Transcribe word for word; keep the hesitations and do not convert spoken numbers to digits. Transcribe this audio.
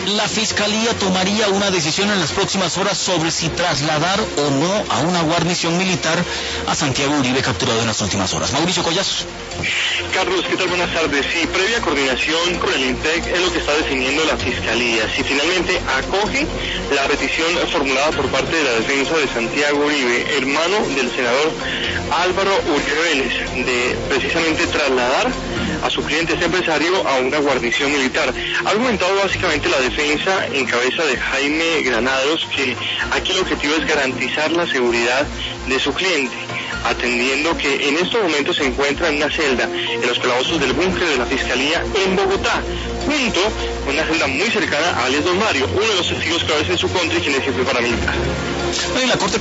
La Fiscalía tomaría una decisión en las próximas horas sobre si trasladar o no a una guarnición militar a Santiago Uribe, capturado en las últimas horas. Mauricio Collazos. Carlos, ¿qué tal? Buenas tardes. Sí, previa coordinación con el INPEC es lo que está definiendo la Fiscalía. Si finalmente acoge la petición formulada por parte de la defensa de Santiago Uribe, hermano del senador Álvaro Uribe Vélez, de precisamente trasladar a su cliente, este empresario, a una guarnición militar. Ha argumentado básicamente la defensa en cabeza de Jaime Granados que aquí el objetivo es garantizar la seguridad de su cliente, atendiendo que en estos momentos se encuentra en una celda en los calabozos del búnker de la Fiscalía en Bogotá, junto con una celda muy cercana a alias Don Mario, uno de los testigos claves en su contra y quien es jefe paramilitar. En la Corte